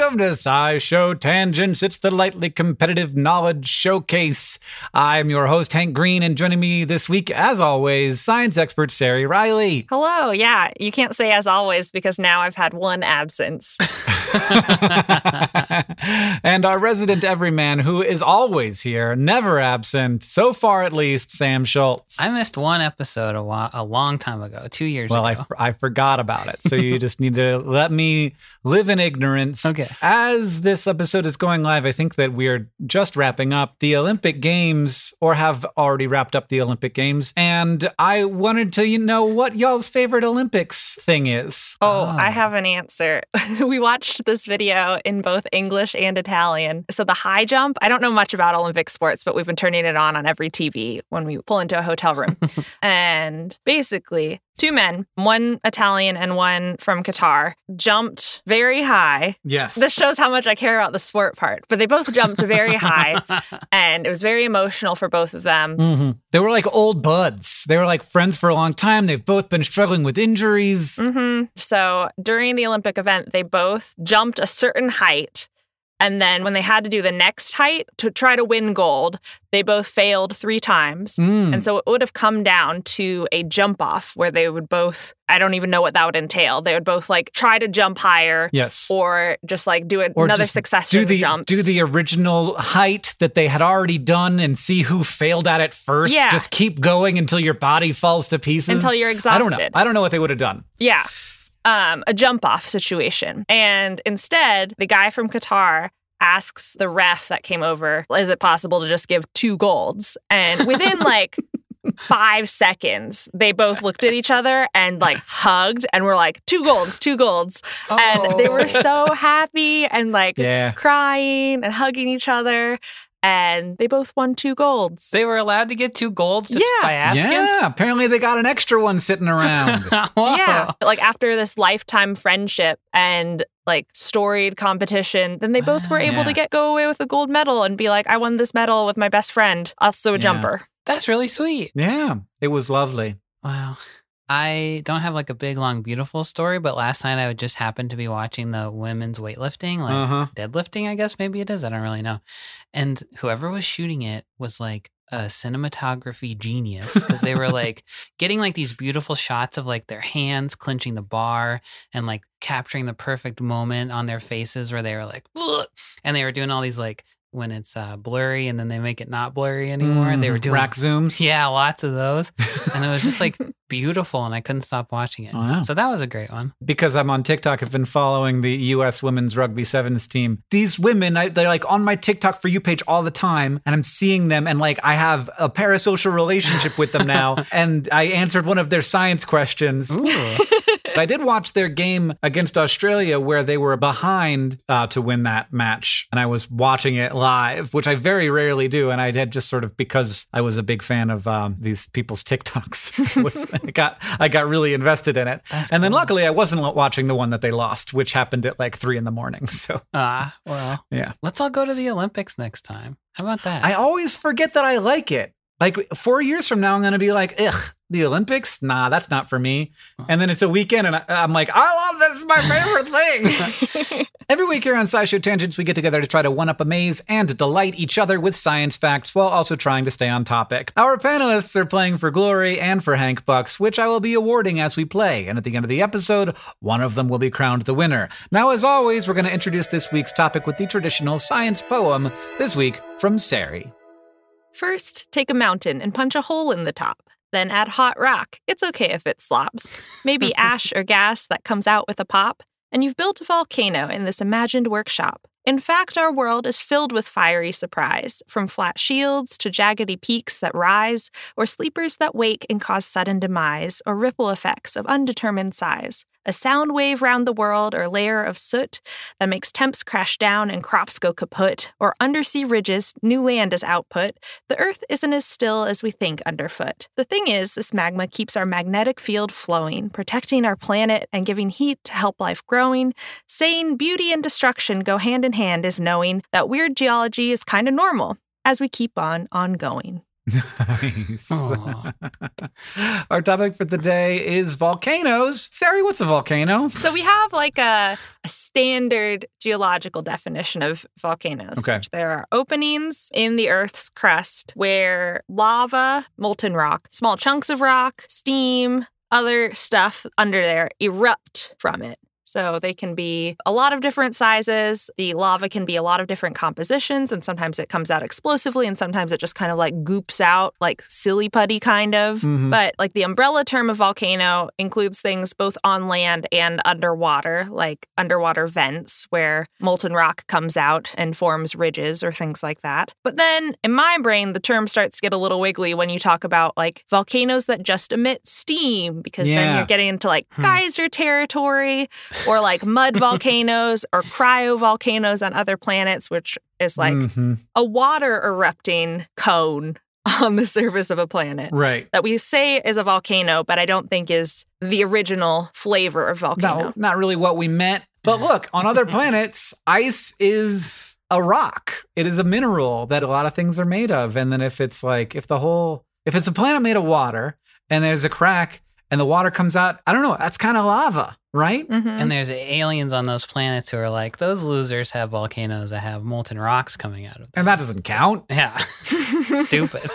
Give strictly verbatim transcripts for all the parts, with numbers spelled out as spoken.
welcome to SciShow Tangents. It's the lightly competitive knowledge showcase. I'm your host, Hank Green, and joining me this week, as always, science expert Sari Riley. Hello. Yeah, you can't say as always because now I've had one absence. And our resident everyman who is always here, never absent, so far at least, Sam Schultz. I missed one episode a, while, a long time ago, two years well, ago. Well, I, f- I forgot about it. So you just need to let me live in ignorance. Okay. As this episode is going live, I think that we're just wrapping up the Olympic Games, or have already wrapped up the Olympic Games. And I wanted to you know what y'all's favorite Olympics thing is. Oh, oh, I have an answer. We watched this video in both English and Italian. So the high jump, I don't know much about Olympic sports, but we've been turning it on on every T V when we pull into a hotel room. And basically, two men, one Italian and one from Qatar, jumped very high. Yes. This shows how much I care about the sport part. But they both jumped very high, and it was very emotional for both of them. Mm-hmm. They were like old buds. They were like friends for a long time. They've both been struggling with injuries. Mm-hmm. So during the Olympic event, they both jumped a certain height. And then when they had to do the next height to try to win gold, they both failed three times. Mm. And so it would have come down to a jump off where they would both, I don't even know what that would entail. They would both like try to jump higher. Yes. Or just like do or another just succession do the, jumps. Do the original height that they had already done and see who failed at it first. Yeah. Just keep going until your body falls to pieces. Until you're exhausted. I don't know. I don't know what they would have done. Yeah. Um, a jump off situation. And instead, the guy from Qatar asks the ref that came over, is it possible to just give two golds? And within like five seconds, they both looked at each other and like hugged and were like, two golds, two golds. Oh. And they were so happy and like yeah. crying and hugging each other. And they both won two golds. They were allowed to get two golds just Yeah. by asking? Yeah, apparently they got an extra one sitting around. Whoa. Yeah. Like after this lifetime friendship and like storied competition, then they both were able Yeah. to get go away with a gold medal and be like, I won this medal with my best friend, also a Yeah. jumper. That's really sweet. Yeah, it was lovely. Wow. I don't have like a big, long, beautiful story, but last night I would just happen to be watching the women's weightlifting, like Uh-huh. deadlifting, I guess maybe it is. I don't really know. And whoever was shooting it was like a cinematography genius because they were like getting like these beautiful shots of like their hands clenching the bar and like capturing the perfect moment on their faces where they were like, ugh! And they were doing all these like when it's uh, blurry and then they make it not blurry anymore. Mm, They were doing rack zooms. yeah, lots of those. And it was just like beautiful and I couldn't stop watching it. Wow. So that was a great one. Because I'm on TikTok, I've been following the U S women's rugby sevens team. These women, I, they're like on my TikTok For You page all the time, and I'm seeing them, and like I have a parasocial relationship with them now. And I answered one of their science questions. Ooh. I did watch their game against Australia where they were behind uh, to win that match. And I was watching it live, which I very rarely do. And I had just sort of, because I was a big fan of um, these people's TikToks, was, I got I got really invested in it. That's and then cool. luckily I wasn't watching the one that they lost, which happened at like three in the morning. So Ah, well, yeah. let's all go to the Olympics next time. How about that? I always forget that I like it. Like four years from now, I'm going to be like, ugh, the Olympics? Nah, that's not for me. And then it's a weekend and I, I'm like, I love this. It's my favorite thing. Every week here on SciShow Tangents, we get together to try to one-up a maze and delight each other with science facts while also trying to stay on topic. Our panelists are playing for glory and for Hank Bucks, which I will be awarding as we play. And at the end of the episode, one of them will be crowned the winner. Now, as always, we're going to introduce this week's topic with the traditional science poem, this week from Sari. First, take a mountain and punch a hole in the top. Then add hot rock. It's okay if it slops. Maybe ash or gas that comes out with a pop. And you've built a volcano in this imagined workshop. In fact, our world is filled with fiery surprise, from flat shields to jaggedy peaks that rise, or sleepers that wake and cause sudden demise, or ripple effects of undetermined size. A sound wave round the world or layer of soot that makes temps crash down and crops go kaput, or undersea ridges, new land as output. The Earth isn't as still as we think underfoot. The thing is, this magma keeps our magnetic field flowing, protecting our planet and giving heat to help life growing. Saying beauty and destruction go hand in hand is knowing that weird geology is kind of normal as we keep on ongoing. Nice. Aw. Our topic for the day is volcanoes. Sari, what's a volcano? So we have like a, a standard geological definition of volcanoes. Okay. Which there are openings in the Earth's crust where lava, molten rock, small chunks of rock, steam, other stuff under there erupt from it. So they can be a lot of different sizes. The lava can be a lot of different compositions, and sometimes it comes out explosively, and sometimes it just kind of like goops out, like silly putty kind of. Mhm. But like the umbrella term of volcano includes things both on land and underwater, like underwater vents where molten rock comes out and forms ridges or things like that. But then in my brain, the term starts to get a little wiggly when you talk about like volcanoes that just emit steam, because then Yeah. you're getting into like Hmm. geyser territory, or like mud volcanoes or cryovolcanoes on other planets, which is like Mhm. a water erupting cone on the surface of a planet Right. that we say is a volcano, but I don't think is the original flavor of volcano. No, not really what we meant. But look, on other planets, ice is a rock. It is a mineral that a lot of things are made of. And then if it's like, if the whole, if it's a planet made of water and there's a crack and the water comes out, I don't know, that's kind of lava, right? Mhm. And there's aliens on those planets who are like, those losers have volcanoes that have molten rocks coming out of them. And that doesn't count. Yeah. Stupid.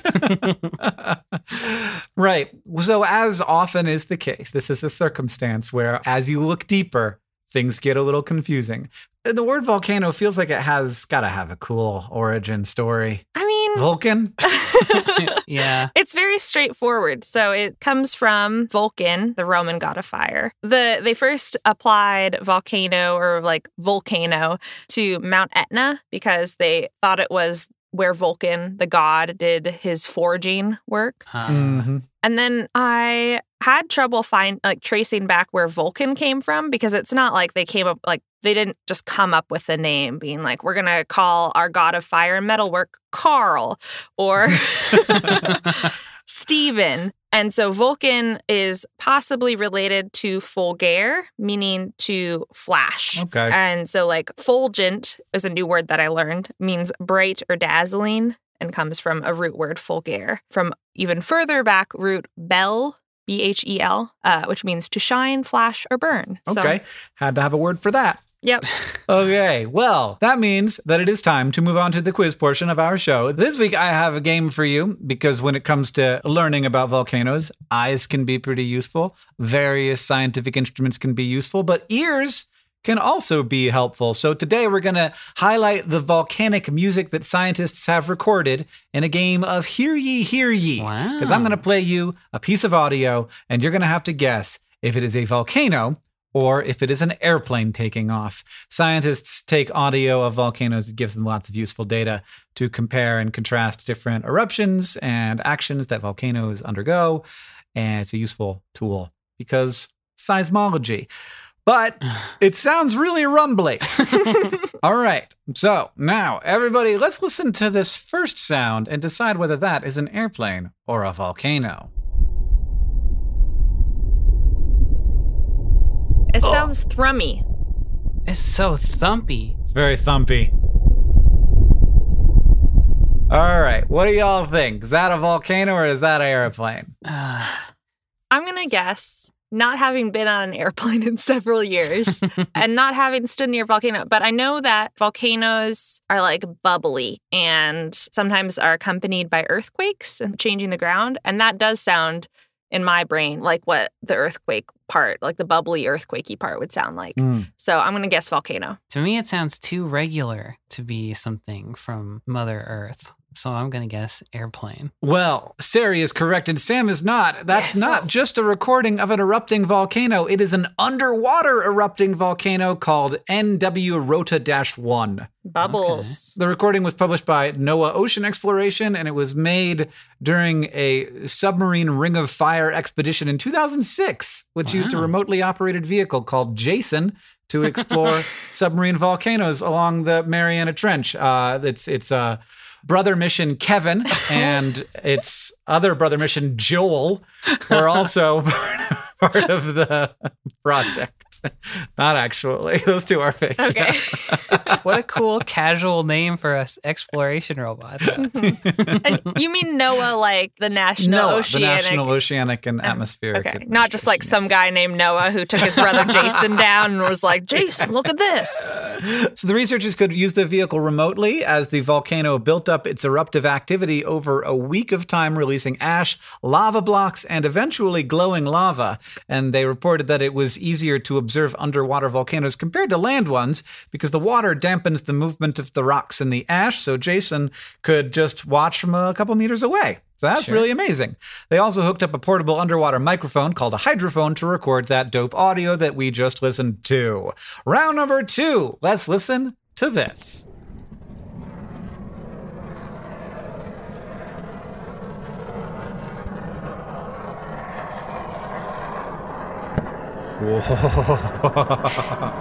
Right. So, as often is the case, this is a circumstance where as you look deeper, things get a little confusing. The word volcano feels like it has got to have a cool origin story. I mean, Vulcan? Yeah. it's very straightforward. So it comes from Vulcan, the Roman god of fire. The they first applied volcano or like volcano to Mount Etna because they thought it was where Vulcan, the god, did his forging work. Uh, Mhm. And then I had trouble find like tracing back where Vulcan came from, because it's not like they came up like they didn't just come up with a name being like, we're gonna call our god of fire and metalwork Carl or Stephen. And so Vulcan is possibly related to fulgare, meaning to flash. Okay. And so like fulgent is a new word that I learned, means bright or dazzling, and comes from a root word fulgare. From even further back, root bel, B H E L, uh, which means to shine, flash, or burn. So, Okay. Had to have a word for that. yep. Okay, well, that means that it is time to move on to the quiz portion of our show. This week, I have a game for you because when it comes to learning about volcanoes, eyes can be pretty useful. Various scientific instruments can be useful, but ears can also be helpful. So today, we're going to highlight the volcanic music that scientists have recorded in a game of Hear Ye, Hear Ye. Wow. Because I'm going to play you a piece of audio, and you're going to have to guess if it is a volcano or if it is an airplane taking off. Scientists take audio of volcanoes. It gives them lots of useful data to compare and contrast different eruptions and actions that volcanoes undergo. And it's a useful tool because seismology. But it sounds really rumbly. All right. So now, everybody, let's listen to this first sound and decide whether that is an airplane or a volcano. It sounds thrummy. It's so thumpy. It's very thumpy. All right. What do y'all think? Is that a volcano or is that an airplane? Uh, I'm going to guess, not having been on an airplane in several years and not having stood near a volcano, but I know that volcanoes are like bubbly and sometimes are accompanied by earthquakes and changing the ground. And that does sound in my brain like what the earthquake part, like the bubbly earthquakey part would sound like. Mm. So I'm going to guess volcano. to me, it sounds too regular to be something from Mother Earth. So I'm going to guess airplane. Well, Sari is correct and Sam is not. That's Yes. not just a recording of an erupting volcano. It is an underwater erupting volcano called N W Rota one. Bubbles. The recording was published by NOAA Ocean Exploration, and it was made during a submarine Ring of Fire expedition in two thousand six, which used a Wow. remotely operated vehicle called Jason to explore submarine volcanoes along the Mariana Trench. Uh, it's it's uh, brother mission Kevin and its other brother mission Joel were also part of the project. Not actually. Those two are fake. Okay. What a cool casual name for an exploration robot. And you mean NOAA, like the National NOAA, Oceanic? the National Oceanic and Atmospheric. Okay, not just like some guy named Noah who took his brother Jason down and was like, Jason, look at this. So the researchers could use the vehicle remotely as the volcano built up its eruptive activity over a week of time, releasing ash, lava blocks, and eventually glowing lava. And they reported that it was easier to observe underwater volcanoes compared to land ones because the water dampens the movement of the rocks and the ash, so Jason could just watch from a couple meters away. So that's Sure. really amazing. They also hooked up a portable underwater microphone called a hydrophone to record that dope audio that we just listened to. Round number two. Let's listen to this. Whoa.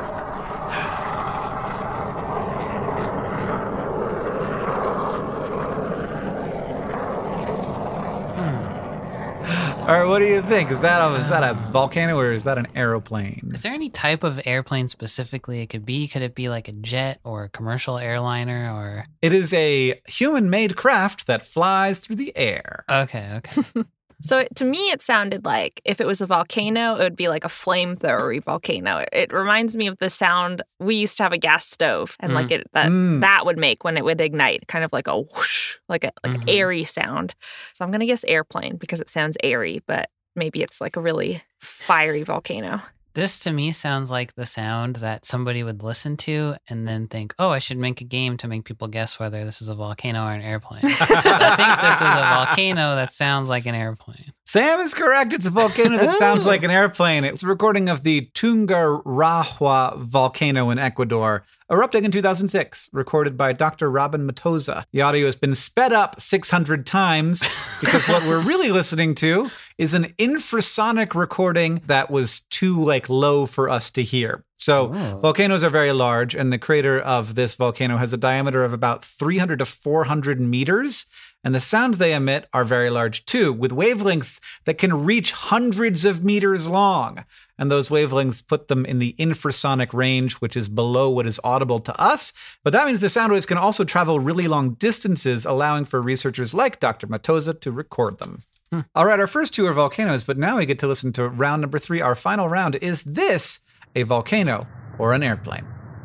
All right, what do you think? Is that a, is that a volcano or is that an aeroplane? Is there any type of airplane specifically it could be? Could it be like a jet or a commercial airliner or? It is a human-made craft that flies through the air. Okay, okay. So it, to me, it sounded like if it was a volcano, it would be like a flamethrower volcano. It, it reminds me of the sound we used to have a gas stove, and Mm. like it that Mm. that would make when it would ignite, kind of like a whoosh, like a like Mhm. an airy sound. So I'm gonna guess airplane because it sounds airy, but maybe it's like a really fiery volcano. This to me sounds like the sound that somebody would listen to and then think, oh, I should make a game to make people guess whether this is a volcano or an airplane. I think this is a volcano that sounds like an airplane. Sam is correct. It's a volcano that sounds like an airplane. It's a recording of the Tungurahua volcano in Ecuador, erupting in two thousand six, recorded by Doctor Robin Matosa. The audio has been sped up six hundred times because what we're really listening to is an infrasonic recording that was too like low for us to hear. So Oh. volcanoes are very large, and the crater of this volcano has a diameter of about three hundred to four hundred meters. And the sounds they emit are very large too, with wavelengths that can reach hundreds of meters long. And those wavelengths put them in the infrasonic range, which is below what is audible to us. But that means the sound waves can also travel really long distances, allowing for researchers like Doctor Matosa to record them. Hmm. All right, our first two are volcanoes, but now we get to listen to round number three. Our final round. Is this a volcano or an airplane?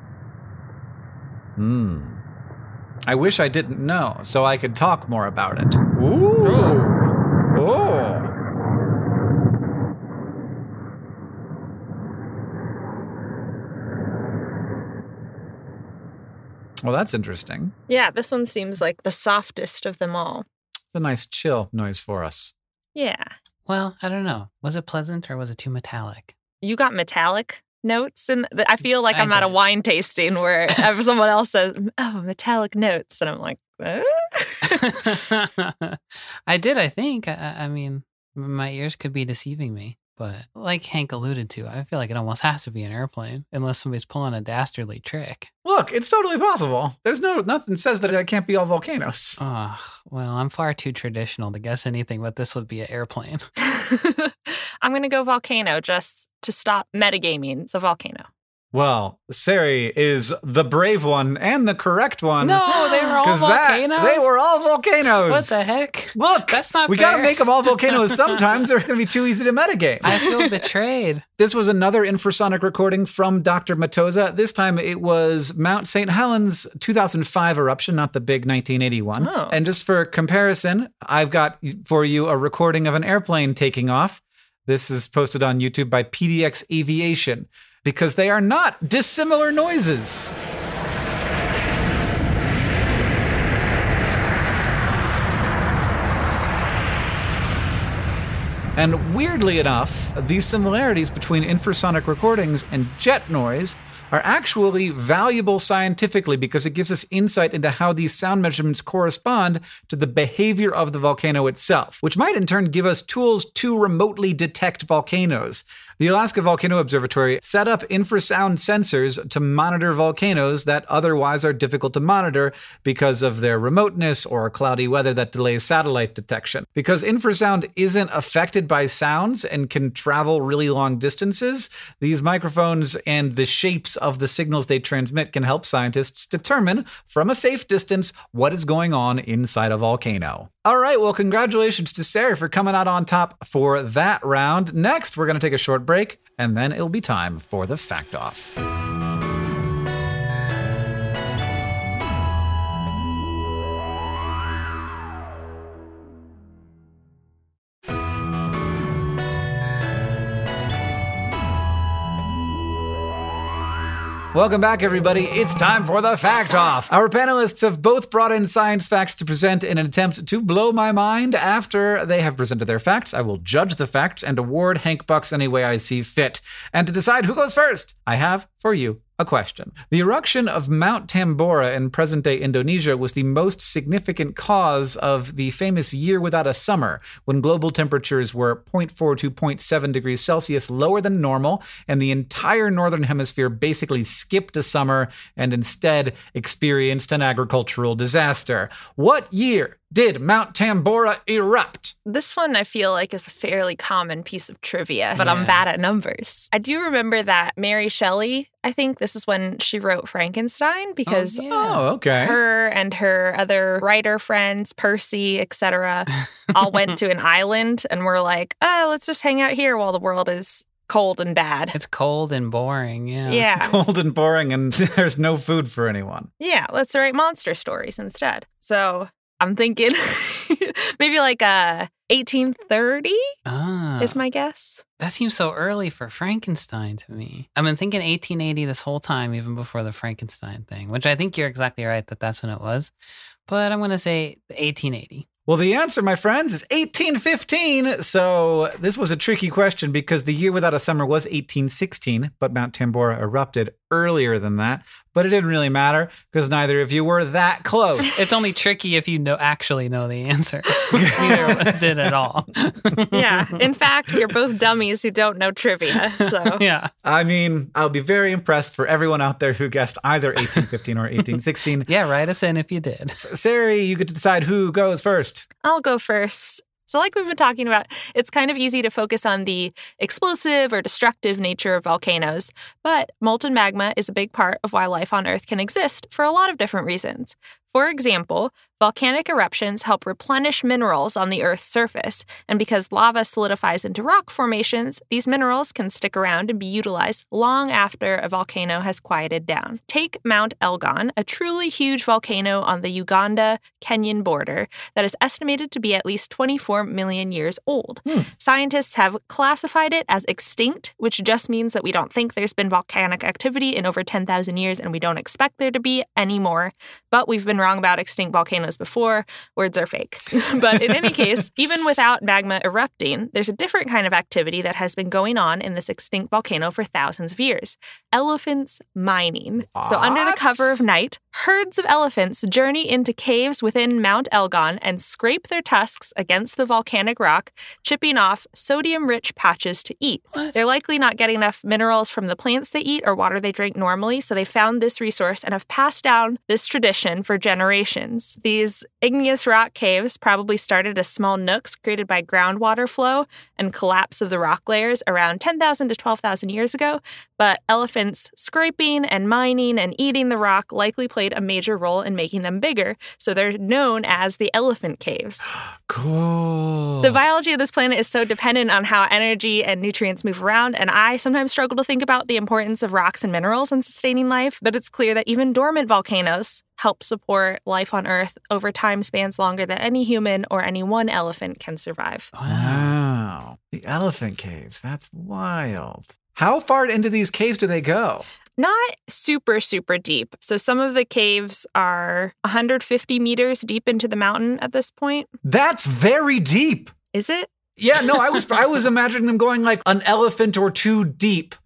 Hmm. I wish I didn't know, so I could talk more about it. Ooh. Oh. Well, that's interesting. Yeah, this one seems like the softest of them all. It's a nice chill noise for us. Yeah. Well, I don't know. Was it pleasant or was it too metallic? You got metallic notes, and I feel like I I'm at a did. wine tasting where someone else says, "Oh, metallic notes," and I'm like, eh? I did, I think. I, I mean, my ears could be deceiving me. But like Hank alluded to, I feel like it almost has to be an airplane unless somebody's pulling a dastardly trick. Look, it's totally possible. There's no nothing says that it can't be all volcanoes. Oh, well, I'm far too traditional to guess anything, but this would be an airplane. I'm gonna go volcano just to stop metagaming. It's a volcano. Well, Sari is the brave one and the correct one. No, they were all 'Cause that- volcanoes. they were all volcanoes. What the heck? Look, That's not we fair. gotta make them all volcanoes sometimes. They're gonna be too easy to metagame. I feel betrayed. This was another infrasonic recording from Doctor Matosa. This time it was Mount Saint Helens two thousand five eruption, not the big nineteen eighty-one. Oh. And just for comparison, I've got for you a recording of an airplane taking off. This is posted on YouTube by P D X Aviation because they are not dissimilar noises. And weirdly enough, these similarities between infrasonic recordings and jet noise are actually valuable scientifically because it gives us insight into how these sound measurements correspond to the behavior of the volcano itself, which might in turn give us tools to remotely detect volcanoes. The Alaska Volcano Observatory set up infrasound sensors to monitor volcanoes that otherwise are difficult to monitor because of their remoteness or cloudy weather that delays satellite detection. Because infrasound isn't affected by sounds and can travel really long distances, these microphones and the shapes of the signals they transmit can help scientists determine from a safe distance what is going on inside a volcano. All right, well, congratulations to Sarah for coming out on top for that round. Next, we're going to take a short break, and then it'll be time for the Fact Off. Welcome back, everybody. It's time for the Fact Off. Our panelists have both brought in science facts to present in an attempt to blow my mind. After they have presented their facts, I will judge the facts and award Hank Bucks any way I see fit. And to decide who goes first, I have for you a question. The eruption of Mount Tambora in present-day Indonesia was the most significant cause of the famous year without a summer, when global temperatures were zero point four to zero point seven degrees Celsius lower than normal, and the entire northern hemisphere basically skipped a summer and instead experienced an agricultural disaster. What year did Mount Tambora erupt? This one I feel like is a fairly common piece of trivia, but Yeah. I'm bad at numbers. I do remember that Mary Shelley, I think this is when she wrote Frankenstein, because Oh, yeah. Oh, okay. her and her other writer friends, Percy, et cetera, all went to an island and were like, oh, let's just hang out here while the world is cold and bad. It's cold and boring, yeah. Yeah. Cold and boring, and there's no food for anyone. Yeah, let's write monster stories instead. So I'm thinking maybe like uh, eighteen thirty Ah, is my guess. that seems so early for Frankenstein to me. I've been thinking eighteen eighty this whole time, even before the Frankenstein thing, which I think you're exactly right that that's when it was. But I'm going to say eighteen eighty. Well, the answer, my friends, is eighteen fifteen. So this was a tricky question because the year without a summer was eighteen sixteen, but Mount Tambora erupted earlier than that. But it didn't really matter because neither of you were that close. It's only tricky if you know actually know the answer. Neither of us did at all. Yeah. In fact, you're both dummies who don't know trivia. So Yeah. I mean, I'll be very impressed for everyone out there who guessed either eighteen fifteen or eighteen sixteen. Yeah, write us in if you did. Sari, you get to decide who goes first. I'll go first. So like we've been talking about, it's kind of easy to focus on the explosive or destructive nature of volcanoes, but molten magma is a big part of why life on Earth can exist for a lot of different reasons. For example, volcanic eruptions help replenish minerals on the Earth's surface, and because lava solidifies into rock formations, these minerals can stick around and be utilized long after a volcano has quieted down. Take Mount Elgon, a truly huge volcano on the Uganda-Kenyan border that is estimated to be at least twenty-four million years old. Hmm. Scientists have classified it as extinct, which just means that we don't think there's been volcanic activity in over ten thousand years, and we don't expect there to be anymore. But we've been wrong about extinct volcanoes before. Words are fake. But in any case, even without magma erupting, there's a different kind of activity that has been going on in this extinct volcano for thousands of years. Elephants mining. So under the cover of night, herds of elephants journey into caves within Mount Elgon and scrape their tusks against the volcanic rock, chipping off sodium-rich patches to eat. What? They're likely not getting enough minerals from the plants they eat or water they drink normally, so they found this resource and have passed down this tradition for generations. These igneous rock caves probably started as small nooks created by groundwater flow and collapse of the rock layers around ten thousand to twelve thousand years ago, but elephants scraping and mining and eating the rock likely played a major role in making them bigger, so they're known as the elephant caves. Cool. The biology of this planet is so dependent on how energy and nutrients move around, and I sometimes struggle to think about the importance of rocks and minerals in sustaining life, but it's clear that even dormant volcanoes help support life on Earth over time spans longer than any human or any one elephant can survive. Wow. The elephant caves. That's wild. How far into these caves do they go? Not super, super deep. So some of the caves are one hundred fifty meters deep into the mountain at this point. That's very deep. Is it? Yeah, no, I was I was imagining them going like an elephant or two deep.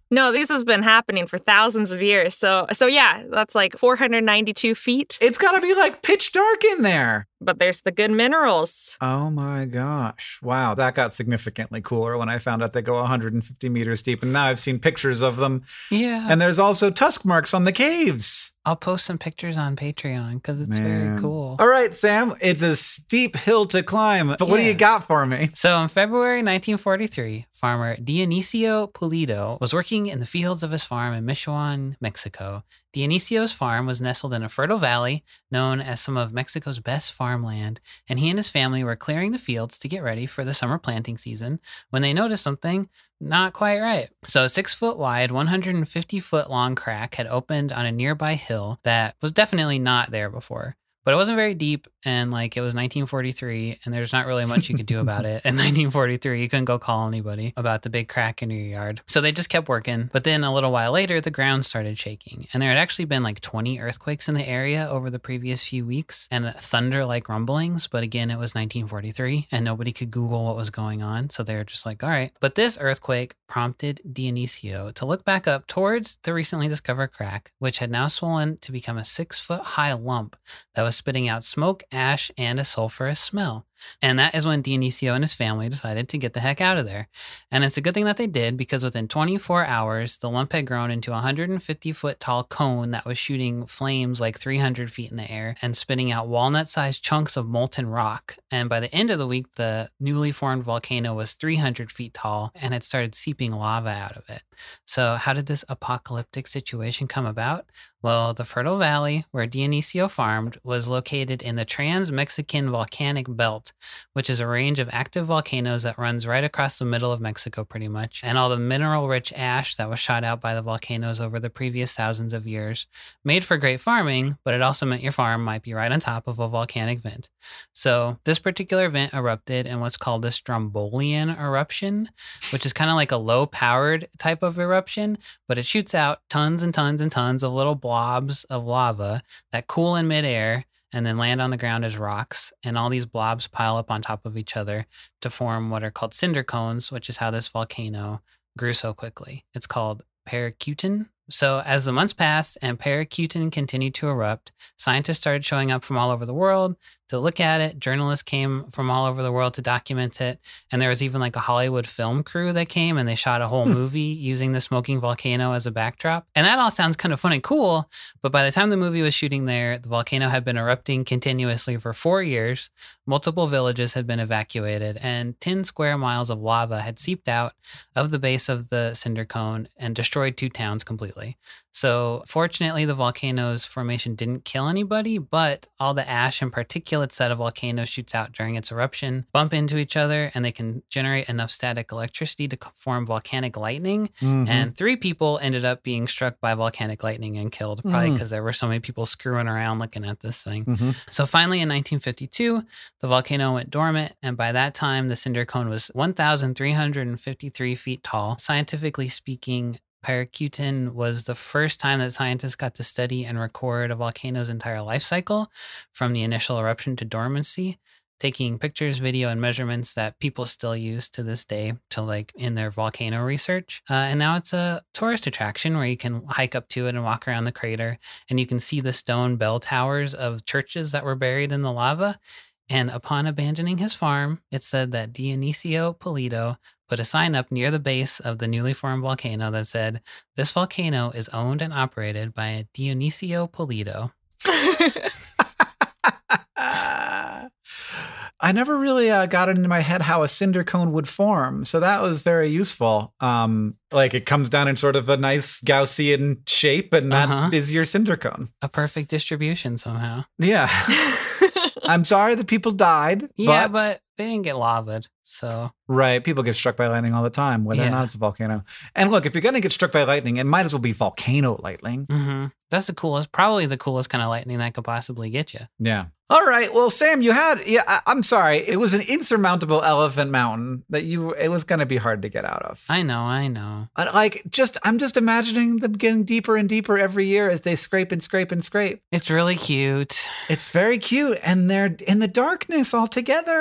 No, this has been happening for thousands of years. So, so yeah, that's like four hundred ninety-two feet. It's got to be like pitch dark in there. But there's the good minerals. Oh my gosh. Wow, that got significantly cooler when I found out they go one hundred fifty meters deep. And now I've seen pictures of them. Yeah. And there's also tusk marks on the caves. I'll post some pictures on Patreon because it's Man. very cool. All right, Sam, it's a steep hill to climb. But what do Yeah. you got for me? So in February nineteen forty-three, farmer Dionisio Pulido was working in the fields of his farm in Michoacan, Mexico. Dionisio's farm was nestled in a fertile valley known as some of Mexico's best farmland, and he and his family were clearing the fields to get ready for the summer planting season when they noticed something not quite right. So a six foot wide, one hundred fifty foot long crack had opened on a nearby hill that was definitely not there before. But it wasn't very deep, and like it was nineteen forty-three, and there's not really much you could do about it. In nineteen forty-three, you couldn't go call anybody about the big crack in your yard. So they just kept working. But then a little while later, the ground started shaking, and there had actually been like twenty earthquakes in the area over the previous few weeks, and thunder-like rumblings. But again, it was nineteen forty-three, and nobody could Google what was going on. So they were just like, all right. But this earthquake prompted Dionisio to look back up towards the recently discovered crack, which had now swollen to become a six-foot-high lump that was spitting out smoke, ash, and a sulfurous smell. And that is when Dionisio and his family decided to get the heck out of there. And it's a good thing that they did, because within twenty-four hours, the lump had grown into a one hundred fifty foot tall cone that was shooting flames like three hundred feet in the air and spitting out walnut-sized chunks of molten rock. And by the end of the week, the newly formed volcano was three hundred feet tall and had started seeping lava out of it. So how did this apocalyptic situation come about? Well, the fertile valley where Dionisio farmed was located in the Trans-Mexican Volcanic Belt, which is a range of active volcanoes that runs right across the middle of Mexico pretty much. And all the mineral-rich ash that was shot out by the volcanoes over the previous thousands of years made for great farming, but it also meant your farm might be right on top of a volcanic vent. So this particular vent erupted in what's called a Strombolian eruption, which is kind of like a low-powered type of eruption, but it shoots out tons and tons and tons of little blobs of lava that cool in midair and then land on the ground as rocks. And all these blobs pile up on top of each other to form what are called cinder cones, which is how this volcano grew so quickly. It's called Paricutin. So as the months passed and Paricutin continued to erupt, scientists started showing up from all over the world to look at it. Journalists came from all over the world to document it. And there was even like a Hollywood film crew that came and they shot a whole movie using the smoking volcano as a backdrop. And that all sounds kind of fun and cool. But by the time the movie was shooting there, the volcano had been erupting continuously for four years. Multiple villages had been evacuated and ten square miles of lava had seeped out of the base of the cinder cone and destroyed two towns completely. So fortunately, the volcano's formation didn't kill anybody, but all the ash and particulates that a volcano shoots out during its eruption bump into each other, and they can generate enough static electricity to form volcanic lightning. Mm-hmm. And three people ended up being struck by volcanic lightning and killed, probably because mm-hmm. there were so many people screwing around looking at this thing. Mm-hmm. So finally, in nineteen fifty-two, the volcano went dormant, and by that time, the cinder cone was one thousand three hundred fifty-three feet tall. Scientifically speaking, Paricutin was the first time that scientists got to study and record a volcano's entire life cycle from the initial eruption to dormancy, taking pictures, video, and measurements that people still use to this day to like in their volcano research. Uh, and now it's a tourist attraction where you can hike up to it and walk around the crater, and you can see the stone bell towers of churches that were buried in the lava. And upon abandoning his farm, it said that Dionisio Pulido put a sign up near the base of the newly formed volcano that said, "This volcano is owned and operated by Dionisio Pulido." I never really uh, got it into my head how a cinder cone would form. So that was very useful. Um, like it comes down in sort of a nice Gaussian shape, and that uh-huh. is your cinder cone. A perfect distribution somehow. Yeah. I'm sorry that people died. Yeah, but, but they didn't get lavaed, so. Right. People get struck by lightning all the time, whether yeah. or not it's a volcano. And look, if you're going to get struck by lightning, it might as well be volcano lightning. Mm-hmm. That's the coolest, probably the coolest kind of lightning that could possibly get you. Yeah. All right. Well, Sam, you had, yeah, I, I'm sorry. It was an insurmountable elephant mountain that you, it was going to be hard to get out of. I know, I know. But like, just, I'm just imagining them getting deeper and deeper every year as they scrape and scrape and scrape. It's really cute. It's very cute. And they're in the darkness all together, scraping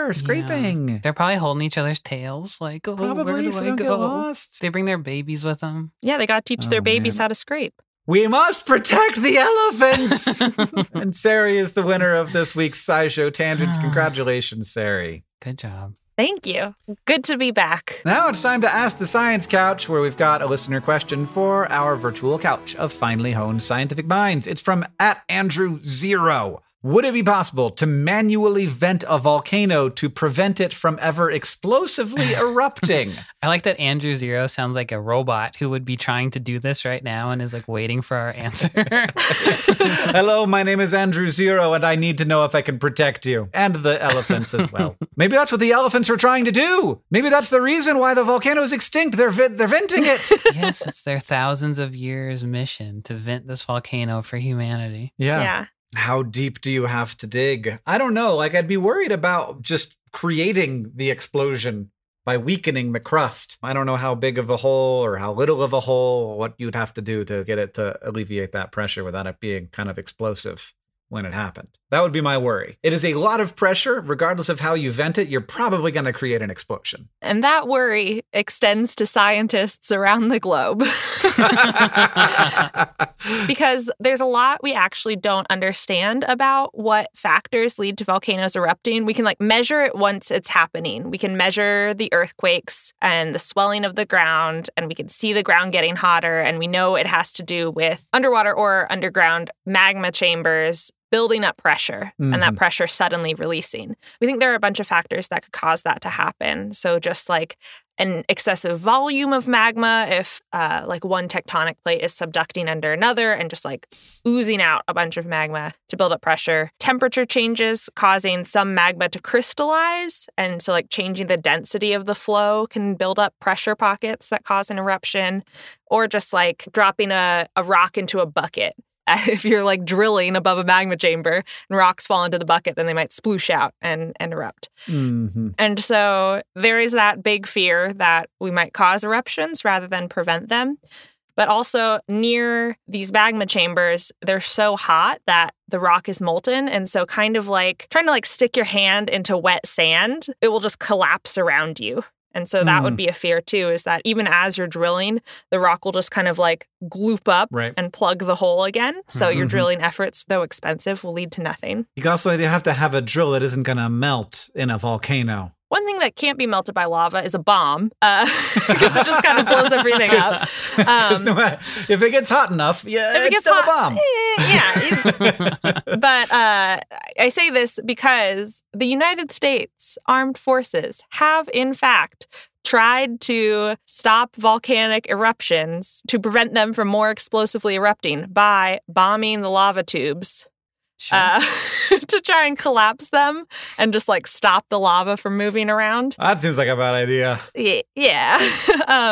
sleeping. They're probably holding each other's tails. Like, oh, where Probably, do so I don't get go? lost. They bring their babies with them. Yeah, they got to teach Oh, their babies man. how to scrape. We must protect the elephants. And Sari is the winner of this week's SciShow Tangents. Congratulations, Sari. Good job. Thank you. Good to be back. Now it's time to Ask the Science Couch, where we've got a listener question for our virtual couch of finely honed scientific minds. It's from at Andrew Zero. Would it be possible to manually vent a volcano to prevent it from ever explosively erupting? I like that Andrew Zero sounds like a robot who would be trying to do this right now and is like waiting for our answer. Hello, my name is Andrew Zero, and I need to know if I can protect you. And the elephants as well. Maybe that's what the elephants were trying to do. Maybe that's the reason why the volcano is extinct. They're, vi- they're venting it. Yes, it's their thousands of years mission to vent this volcano for humanity. Yeah. Yeah. How deep do you have to dig? I don't know. Like, I'd be worried about just creating the explosion by weakening the crust. I don't know how big of a hole or how little of a hole, what you'd have to do to get it to alleviate that pressure without it being kind of explosive when it happened. That would be my worry. It is a lot of pressure. Regardless of how you vent it, you're probably going to create an explosion. And that worry extends to scientists around the globe. Because there's a lot we actually don't understand about what factors lead to volcanoes erupting. We can like measure it once it's happening. We can measure the earthquakes and the swelling of the ground, and we can see the ground getting hotter. And we know it has to do with underwater or underground magma chambers building up pressure mm-hmm. and that pressure suddenly releasing. We think there are a bunch of factors that could cause that to happen. So just like an excessive volume of magma, if uh, like one tectonic plate is subducting under another and just like oozing out a bunch of magma to build up pressure. Temperature changes causing some magma to crystallize. And so like changing the density of the flow can build up pressure pockets that cause an eruption, or just like dropping a, a rock into a bucket. If you're like drilling above a magma chamber and rocks fall into the bucket, then they might sploosh out and, and erupt. Mm-hmm. And so there is that big fear that we might cause eruptions rather than prevent them. But also near these magma chambers, they're so hot that the rock is molten. And so kind of like trying to like stick your hand into wet sand, it will just collapse around you. And so that mm. would be a fear, too, is that even as you're drilling, the rock will just kind of like gloop up right. and plug the hole again. So mm-hmm. your drilling efforts, though expensive, will lead to nothing. You also have to have a drill that isn't going to melt in a volcano. One thing that can't be melted by lava is a bomb, uh, because it just kind of blows everything up. Um, no matter, if it gets hot enough, yeah, if it it's gets still hot, a bomb. Eh, yeah. But uh, I say this because the United States Armed Forces have, in fact, tried to stop volcanic eruptions to prevent them from more explosively erupting by bombing the lava tubes. Sure. Uh, to try and collapse them and just like stop the lava from moving around. That seems like a bad idea. Y- yeah. um,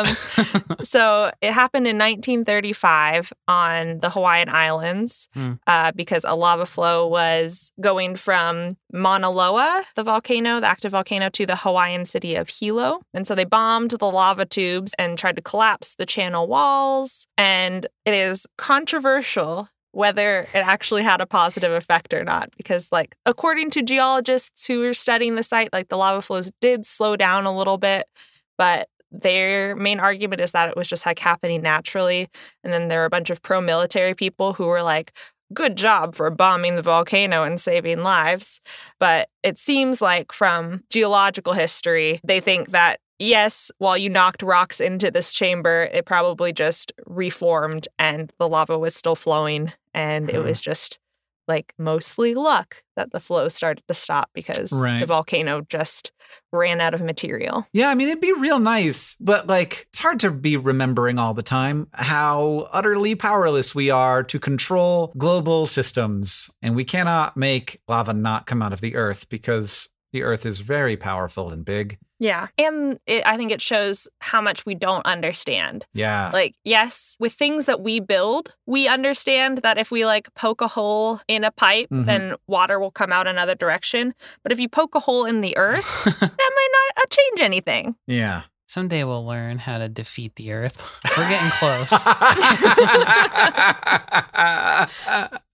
so it happened in nineteen thirty-five on the Hawaiian Islands mm. uh, because a lava flow was going from Mauna Loa, the volcano, the active volcano, to the Hawaiian city of Hilo. And so they bombed the lava tubes and tried to collapse the channel walls. And it is controversial whether it actually had a positive effect or not. Because, like, according to geologists who were studying the site, like, the lava flows did slow down a little bit, but their main argument is that it was just, like, happening naturally. And then there were a bunch of pro-military people who were like, good job for bombing the volcano and saving lives. But it seems like from geological history, they think that yes, while you knocked rocks into this chamber, it probably just reformed and the lava was still flowing. And it was just like mostly luck that the flow started to stop because right. the volcano just ran out of material. Yeah, I mean, it'd be real nice, but like it's hard to be remembering all the time how utterly powerless we are to control global systems. And we cannot make lava not come out of the earth because the earth is very powerful and big. Yeah. And it, I think it shows how much we don't understand. Yeah. Like, yes, with things that we build, we understand that if we like poke a hole in a pipe, mm-hmm. then water will come out another direction. But if you poke a hole in the earth, that might not uh, change anything. Yeah. Someday we'll learn how to defeat the earth. We're getting close.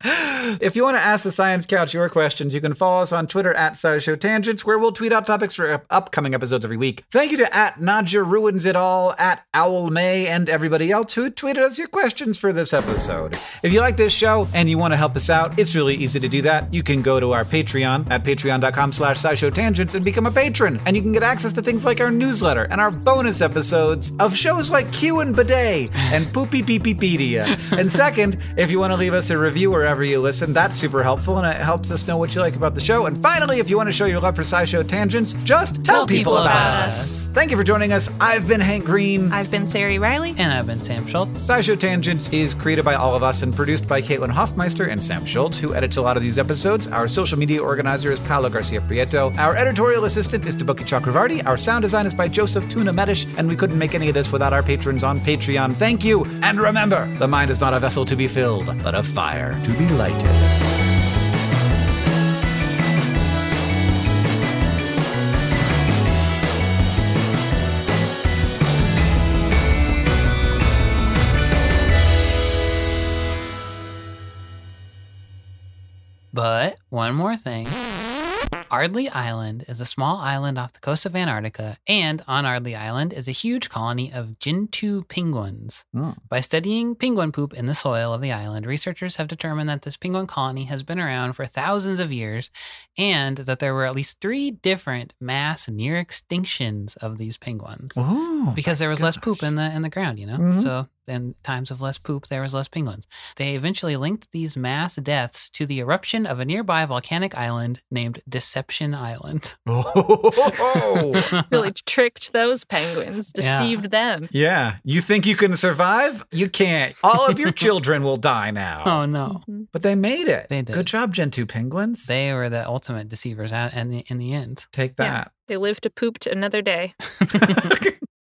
If you want to ask the Science Couch your questions, you can follow us on Twitter at SciShow Tangents, where we'll tweet out topics for upcoming episodes every week. Thank you to at Nadja Ruins It All, at Owl May, and everybody else who tweeted us your questions for this episode. If you like this show and you want to help us out, it's really easy to do that. You can go to our Patreon at patreon.com slash SciShow Tangents and become a patron. And you can get access to things like our newsletter and our bonus episodes of shows like Q and Bidet and Poopy Peepeepedia. And second, if you want to leave us a review wherever you listen, that's super helpful and it helps us know what you like about the show. And finally, if you want to show your love for SciShow Tangents, just tell, Tell people, people about, about us. us. Thank you for joining us. I've been Hank Green. I've been Sari Riley. And I've been Sam Schultz. SciShow Tangents is created by all of us and produced by Caitlin Hoffmeister and Sam Schultz, who edits a lot of these episodes. Our social media organizer is Paolo Garcia Prieto. Our editorial assistant is Tabuki Chakravarti. Our sound design is by Joseph Tuna Medish, and we couldn't make any of this without our patrons on Patreon. Thank you. And remember, the mind is not a vessel to be filled, but a fire to be lighted. But one more thing. Ardley Island is a small island off the coast of Antarctica, and on Ardley Island is a huge colony of Gentoo penguins. Oh. By studying penguin poop in the soil of the island, researchers have determined that this penguin colony has been around for thousands of years, and that there were at least three different mass near extinctions of these penguins. Oh, Because there was gosh. less poop in the in the ground, you know? Mhm. So in times of less poop, there was less penguins. They eventually linked these mass deaths to the eruption of a nearby volcanic island named Deception Island. Oh. Really tricked those penguins, Yeah. deceived them. Yeah. You think you can survive? You can't. All of your children will die now. Oh no. Mhm. But they made it. They did. Good job, Gentoo penguins. They were the ultimate deceivers out in the in the end. Take Yeah. that. They lived to poop to another day.